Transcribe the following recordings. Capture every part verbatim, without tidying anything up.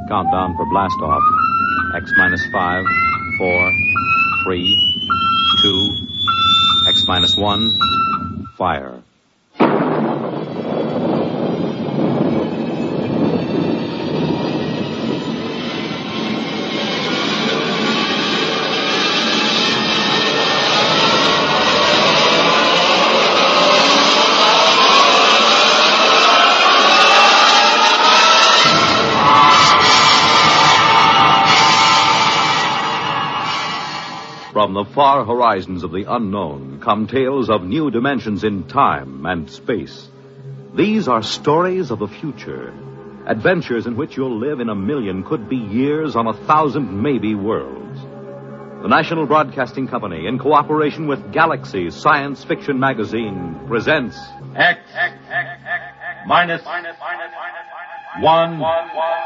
Countdown for blast off. X minus five, four, three, two, X minus one, fire. From the far horizons of the unknown come tales of new dimensions in time and space. These are stories of the future, adventures in which you'll live in a million, could be years, on a thousand, maybe worlds. The National Broadcasting Company, in cooperation with Galaxy Science Fiction Magazine, presents X, X, X, X, X minus, minus, minus, minus, one, one, one.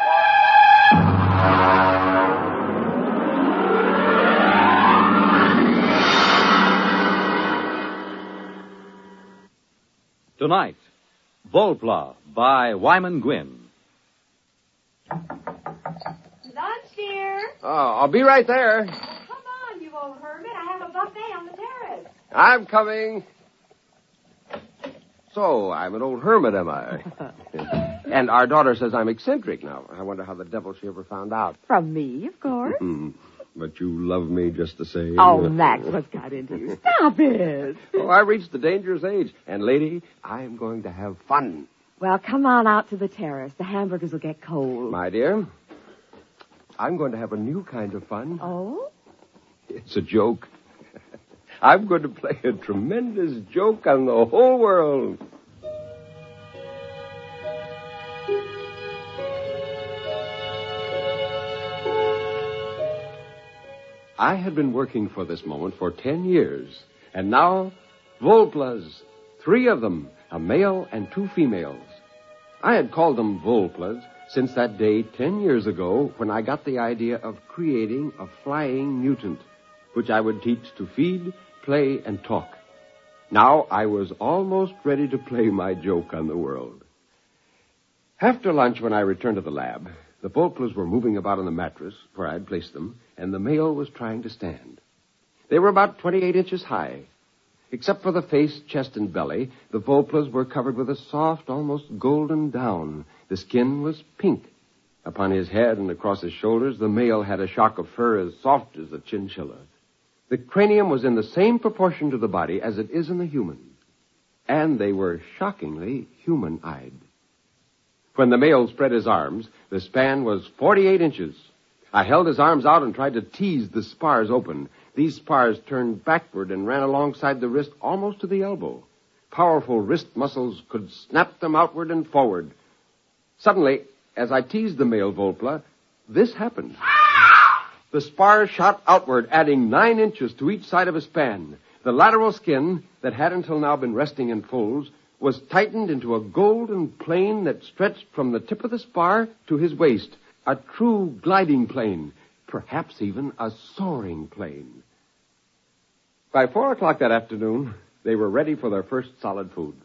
Tonight, Volpla by Wyman Gwynn. Lunch, dear. Oh, I'll be right there. Oh, come on, you old hermit. I have a buffet on the terrace. I'm coming. So, I'm an old hermit, am I? And our daughter says I'm eccentric now. I wonder how the devil she ever found out. From me, of course. But you love me just the same. Oh, Max, what's got into you? Stop it. Oh, I reached the dangerous age. And, lady, I'm going to have fun. Well, come on out to the terrace. The hamburgers will get cold. My dear, I'm going to have a new kind of fun. Oh? It's a joke. I'm going to play a tremendous joke on the whole world. I had been working for this moment for ten years, and now, Volplas, three of them, a male and two females. I had called them Volplas since that day ten years ago when I got the idea of creating a flying mutant, which I would teach to feed, play, and talk. Now I was almost ready to play my joke on the world. After lunch, when I returned to the lab, the Volplas were moving about on the mattress where I had placed them, and the male was trying to stand. They were about twenty-eight inches high. Except for the face, chest, and belly, the Volplas were covered with a soft, almost golden down. The skin was pink. Upon his head and across his shoulders, the male had a shock of fur as soft as a chinchilla. The cranium was in the same proportion to the body as it is in the human. And they were shockingly human-eyed. When the male spread his arms, the span was forty-eight inches. I held his arms out and tried to tease the spars open. These spars turned backward and ran alongside the wrist almost to the elbow. Powerful wrist muscles could snap them outward and forward. Suddenly, as I teased the male Volpla, this happened. The spars shot outward, adding nine inches to each side of a span. The lateral skin, that had until now been resting in folds, was tightened into a golden plane that stretched from the tip of the spar to his waist. A true gliding plane, perhaps even a soaring plane. By four o'clock that afternoon, they were ready for their first solid food.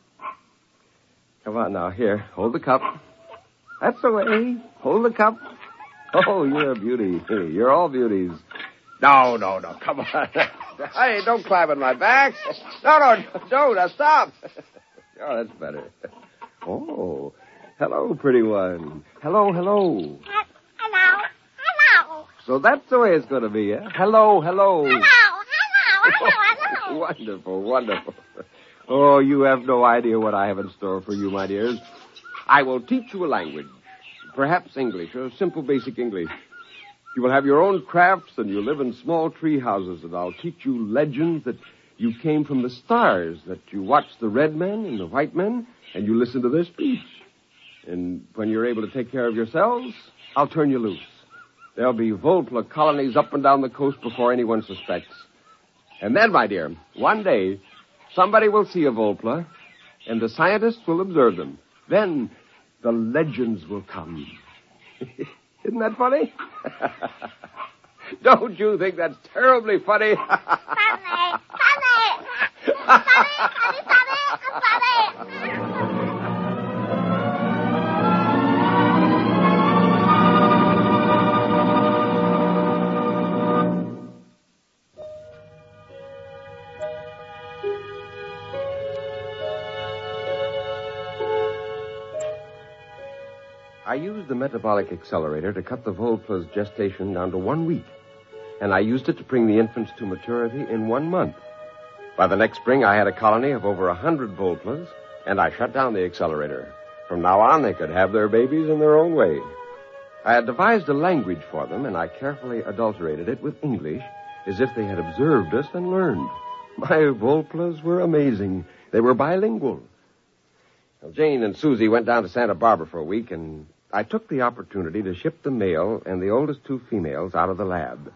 Come on now, here, hold the cup. That's the way. Hold the cup. Oh, you're a beauty. You're all beauties. No, no, no, come on. Hey, don't climb on my back. No, no, don't. Now stop. Oh, that's better. Oh, hello, pretty one. Hello, hello. Hello, hello. So that's the way it's going to be, eh? Hello, hello. Hello, hello, hello, hello. Wonderful, wonderful. Oh, you have no idea what I have in store for you, my dears. I will teach you a language. Perhaps English, or simple basic English. You will have your own crafts, and you'll live in small tree houses, and I'll teach you legends that you came from the stars, that you watched the red men and the white men, and you listen to their speech. And when you're able to take care of yourselves, I'll turn you loose. There'll be Volpla colonies up and down the coast before anyone suspects. And then, my dear, one day, somebody will see a Volpla, and the scientists will observe them. Then the legends will come. Isn't that funny? Don't you think that's terribly funny? Funny, funny. Funny, funny, funny, funny. I used the metabolic accelerator to cut the Volpla's gestation down to one week. And I used it to bring the infants to maturity in one month. By the next spring, I had a colony of over a hundred Volplas, and I shut down the accelerator. From now on, they could have their babies in their own way. I had devised a language for them, and I carefully adulterated it with English, as if they had observed us and learned. My Volplas were amazing. They were bilingual. Well, Jane and Susie went down to Santa Barbara for a week, and I took the opportunity to ship the male and the oldest two females out of the lab.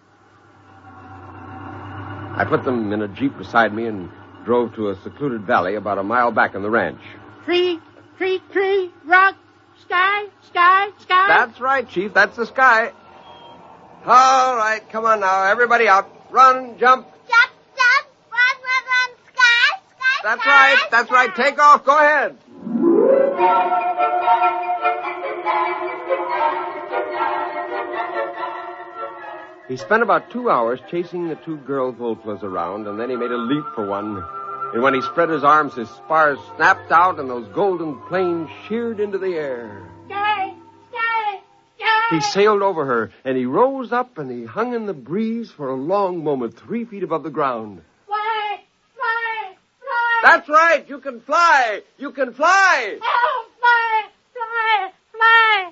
I put them in a Jeep beside me and drove to a secluded valley about a mile back on the ranch. Tree, tree, tree, rock, sky, sky, sky. That's right, Chief. That's the sky. All right, come on now. Everybody out. Run, jump. Jump, jump, run, run, run, sky, sky, That's sky, right. sky. That's right. Take off. Go ahead. He spent about two hours chasing the two girl Volplas around, and then he made a leap for one. And when he spread his arms, his spars snapped out, and those golden planes sheared into the air. Sky, sky, sky. He sailed over her, and he rose up, and he hung in the breeze for a long moment, three feet above the ground. Fly, fly, fly. That's right. You can fly. You can fly. Oh, fly, fly, fly.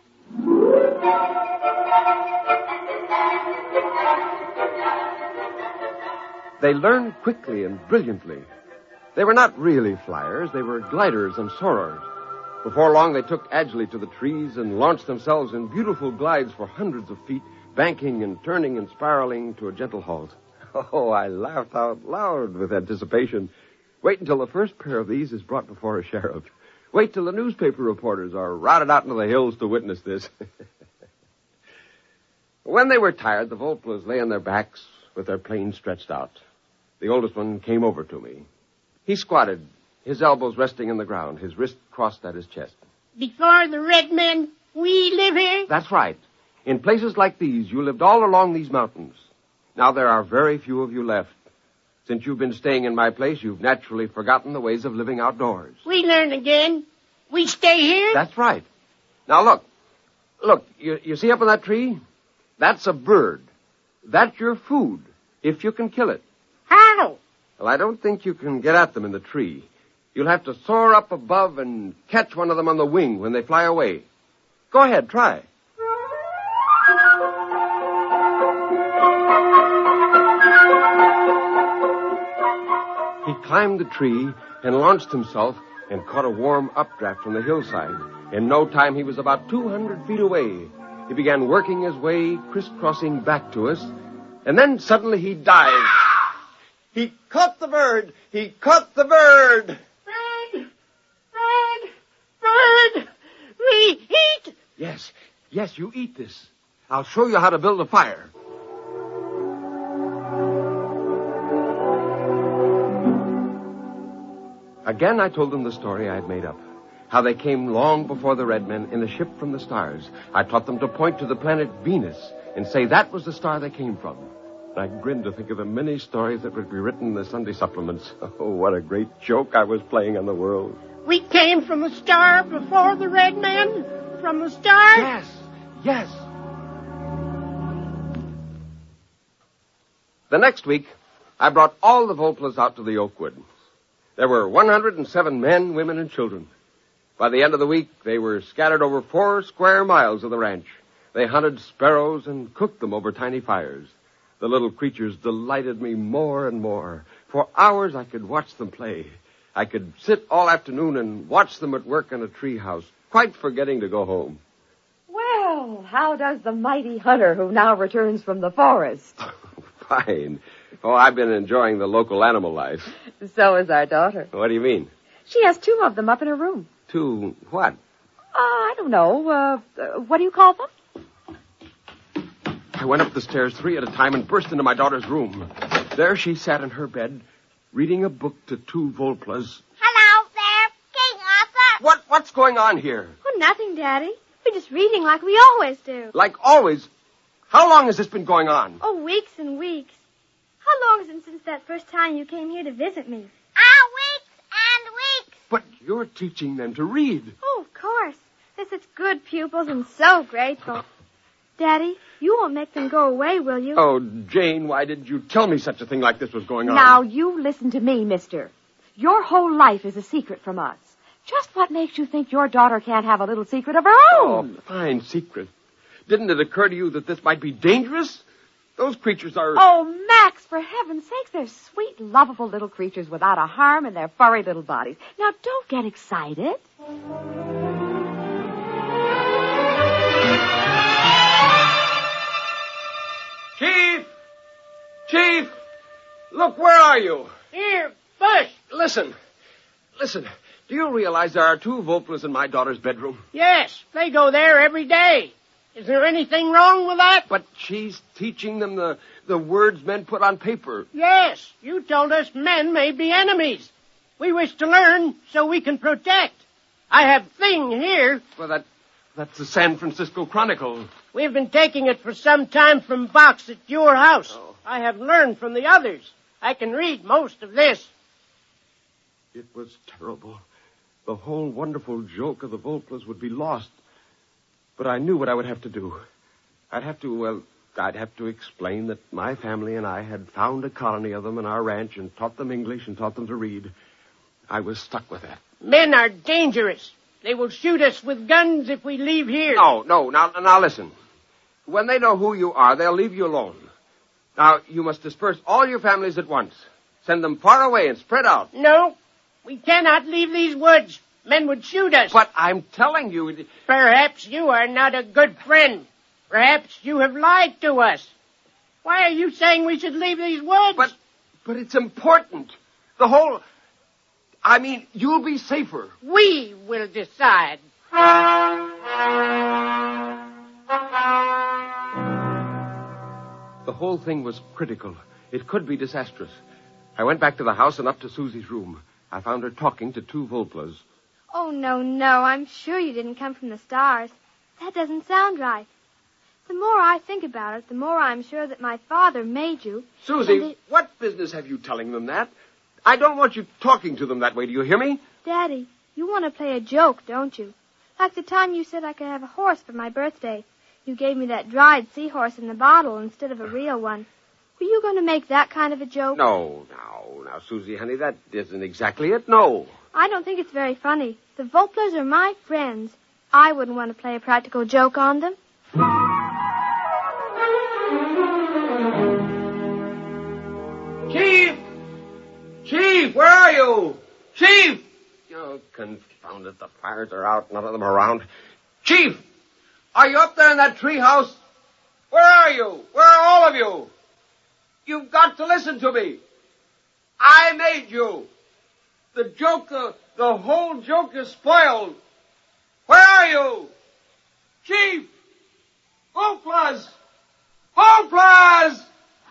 They learned quickly and brilliantly. They were not really flyers. They were gliders and soarers. Before long, they took agilely to the trees and launched themselves in beautiful glides for hundreds of feet, banking and turning and spiraling to a gentle halt. Oh, I laughed out loud with anticipation. Wait until the first pair of these is brought before a sheriff. Wait till the newspaper reporters are routed out into the hills to witness this. When they were tired, the Volplas lay on their backs with their planes stretched out. The oldest one came over to me. He squatted, his elbows resting in the ground, his wrist crossed at his chest. Before the red men, we live here. That's right. In places like these, you lived all along these mountains. Now there are very few of you left. Since you've been staying in my place, you've naturally forgotten the ways of living outdoors. We learn again. We stay here. That's right. Now look. Look, you, you see up in that tree? That's a bird. That's your food, if you can kill it. How? Well, I don't think you can get at them in the tree. You'll have to soar up above and catch one of them on the wing when they fly away. Go ahead, try. He climbed the tree and launched himself and caught a warm updraft from the hillside. In no time, he was about two hundred feet away. He began working his way, crisscrossing back to us, and then suddenly he dived. He caught the bird! He caught the bird! Bird, bird, bird. We eat. Yes, yes, you eat this. I'll show you how to build a fire. Again, I told them the story I had made up. How they came long before the red men in a ship from the stars. I taught them to point to the planet Venus and say that was the star they came from. I grinned to think of the many stories that would be written in the Sunday supplements. Oh, what a great joke I was playing on the world. We came from a star before the red men. From a star. Yes, yes. The next week, I brought all the Volplas out to the Oakwood. There were one hundred seven men, women, and children. By the end of the week, they were scattered over four square miles of the ranch. They hunted sparrows and cooked them over tiny fires. The little creatures delighted me more and more. For hours, I could watch them play. I could sit all afternoon and watch them at work in a treehouse, quite forgetting to go home. Well, how does the mighty hunter who now returns from the forest? Fine. Oh, I've been enjoying the local animal life. So is our daughter. What do you mean? She has two of them up in her room. Two what? Uh, I don't know. Uh, uh, what do you call them? I went up the stairs three at a time and burst into my daughter's room. There she sat in her bed, reading a book to two Volplas. Hello there, King Arthur. What? What's going on here? Oh, nothing, Daddy. We're just reading like we always do. Like always. How long has this been going on? Oh, weeks and weeks. How long is it since that first time you came here to visit me? Ah, weeks and weeks. But you're teaching them to read. Oh, of course. This such good pupils and so grateful. Daddy, you won't make them go away, will you? Oh, Jane, why didn't you tell me such a thing like this was going on? Now, you listen to me, mister. Your whole life is a secret from us. Just what makes you think your daughter can't have a little secret of her own? Oh, fine secret. Didn't it occur to you that this might be dangerous? Those creatures are... Oh, Max, for heaven's sakes, they're sweet, lovable little creatures without a harm in their furry little bodies. Now, don't get excited. Chief! Chief! Look, where are you? Here, Bush. Listen. Listen. Do you realize there are two Volplas in my daughter's bedroom? Yes, they go there every day. Is there anything wrong with that? But she's teaching them the, the words men put on paper. Yes, you told us men may be enemies. We wish to learn so we can protect. I have Thing here. Well, that that's the San Francisco Chronicle. We've been taking it for some time from Box at your house. Oh. I have learned from the others. I can read most of this. It was terrible. The whole wonderful joke of the Volplas would be lost. But I knew what I would have to do. I'd have to, well, I'd have to explain that my family and I had found a colony of them in our ranch and taught them English and taught them to read. I was stuck with that. Men are dangerous. They will shoot us with guns if we leave here. No, no, now, now listen. When they know who you are, they'll leave you alone. Now, you must disperse all your families at once. Send them far away and spread out. No, we cannot leave these woods. Men would shoot us. But I'm telling you... Perhaps you are not a good friend. Perhaps you have lied to us. Why are you saying we should leave these woods? But, but it's important. The whole... I mean, you'll be safer. We will decide. The whole thing was critical. It could be disastrous. I went back to the house and up to Susie's room. I found her talking to two Volplas. Oh, no, no. I'm sure you didn't come from the stars. That doesn't sound right. The more I think about it, the more I'm sure that my father made you. Susie, it... what business have you telling them that? I don't want you talking to them that way. Do you hear me? Daddy, you want to play a joke, don't you? Like the time you said I could have a horse for my birthday. You gave me that dried seahorse in the bottle instead of a real one. Were you going to make that kind of a joke? No, no, now, Susie, honey, that isn't exactly it, no. I don't think it's very funny. The Volplas are my friends. I wouldn't want to play a practical joke on them. Chief! Chief, where are you? Chief! Oh, confound it, the fires are out, none of them around. Chief! Are you up there in that treehouse? Where are you? Where are all of you? You've got to listen to me. I made you. The joke, uh, the whole joke is spoiled. Where are you? Chief! Volplas! Volplas!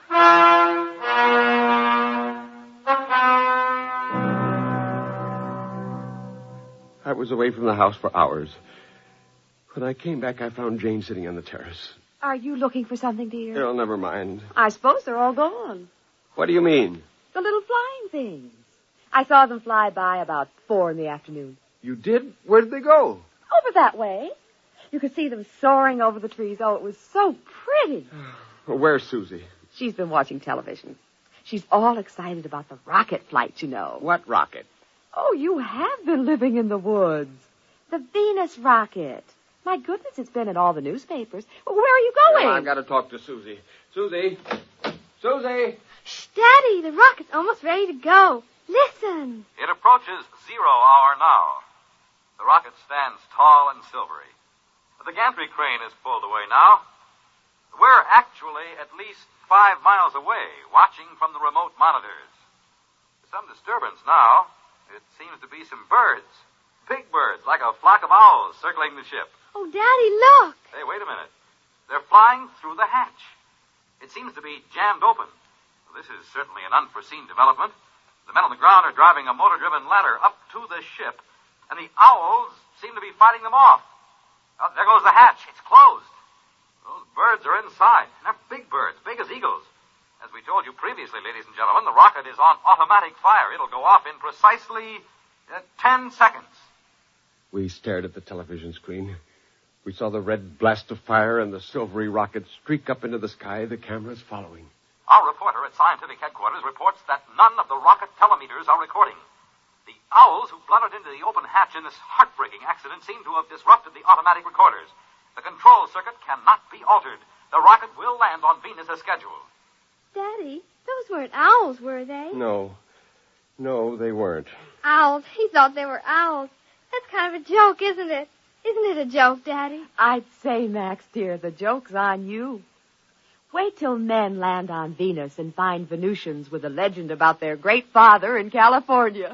I was away from the house for hours. When I came back, I found Jane sitting on the terrace. Are you looking for something, dear? Oh, never mind. I suppose they're all gone. What do you mean? The little flying things. I saw them fly by about four in the afternoon. You did? Where did they go? Over that way. You could see them soaring over the trees. Oh, it was so pretty. Well, where's Susie? She's been watching television. She's all excited about the rocket flight, you know. What rocket? Oh, you have been living in the woods. The Venus rocket. My goodness, it's been in all the newspapers. Where are you going? Well, I've got to talk to Susie. Susie! Susie! Shh, Daddy, the rocket's almost ready to go. Listen. It approaches zero hour now. The rocket stands tall and silvery. The gantry crane is pulled away now. We're actually at least five miles away, watching from the remote monitors. Some disturbance now. It seems to be some birds. Big birds, like a flock of owls circling the ship. Oh, Daddy, look. Hey, wait a minute. They're flying through the hatch. It seems to be jammed open. Well, this is certainly an unforeseen development. The men on the ground are driving a motor-driven ladder up to the ship, and the owls seem to be fighting them off. Oh, there goes the hatch. It's closed. Those birds are inside. And they're big birds, big as eagles. As we told you previously, ladies and gentlemen, the rocket is on automatic fire. It'll go off in precisely uh, ten seconds. We stared at the television screen. We saw the red blast of fire and the silvery rocket streak up into the sky, the cameras following. Our reporter at scientific headquarters reports that none of the rocket telemeters are recording. The owls who blundered into the open hatch in this heartbreaking accident seem to have disrupted the automatic recorders. The control circuit cannot be altered. The rocket will land on Venus as scheduled. Daddy, those weren't owls, were they? No. No, they weren't. Owls. He thought they were owls. That's kind of a joke, isn't it? Isn't it a joke, Daddy? I'd say, Max, dear, the joke's on you. Wait till men land on Venus and find Venusians with a legend about their great father in California.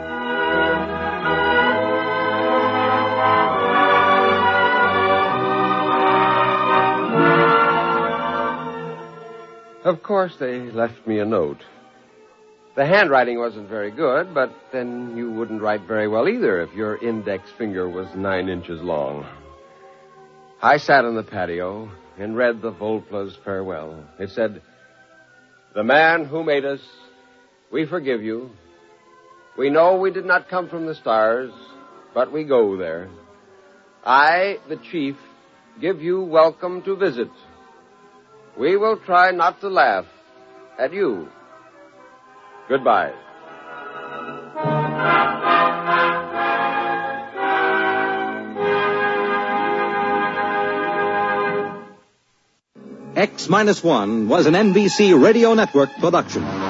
Of course, they left me a note. The handwriting wasn't very good, but then you wouldn't write very well either if your index finger was nine inches long. I sat on the patio and read the Volpla's farewell. It said, "The man who made us, we forgive you. We know we did not come from the stars, but we go there. I, the chief, give you welcome to visit. We will try not to laugh at you. Goodbye." X Minus One was an N B C Radio Network production.